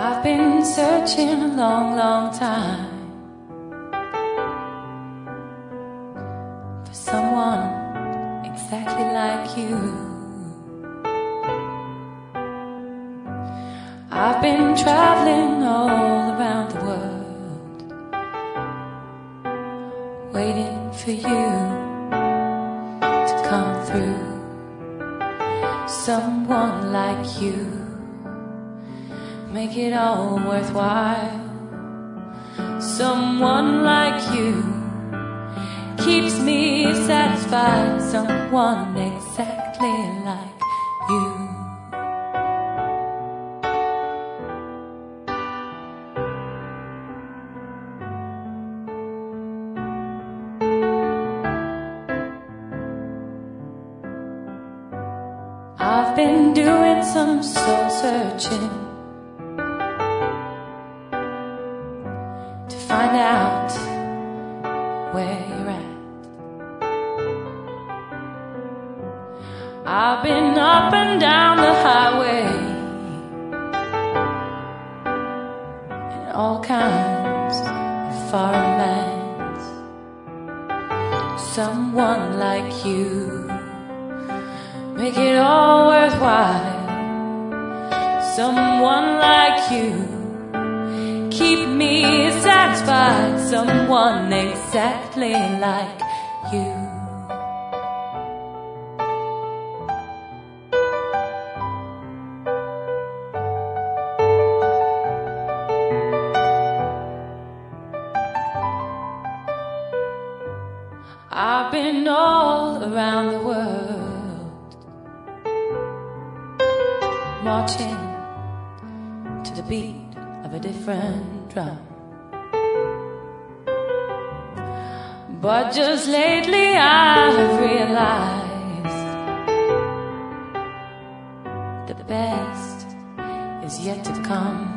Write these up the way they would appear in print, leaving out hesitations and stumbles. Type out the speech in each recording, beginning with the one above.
I've been searching a long, long time for someone exactly like you. I've been traveling all around the world, waiting for you to come through. Someone like you, make it all worthwhile. Someone like you keeps me satisfied. Someone exactly like you. I've been doing some soul searching to find out where you're at. I've been up and down the highway in all kinds of foreign lands. Someone like you, make it all worthwhile. Someone like you, keep me satisfied. Someone exactly like you. I've been all around the world, marching to the beat of a different drum. But just lately I've realized the best is yet to come.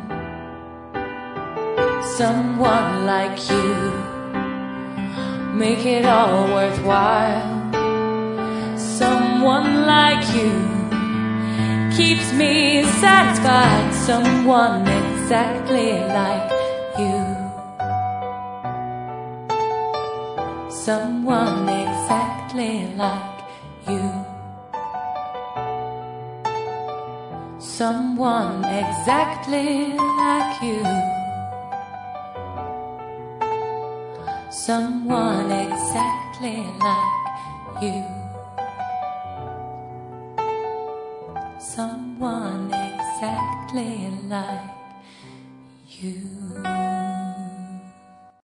Someone like you, make it all worthwhile. Someone like you keeps me satisfied. Someone exactly like you. Someone exactly like you. Someone exactly like you. Someone exactly like you. Someone exactly like you.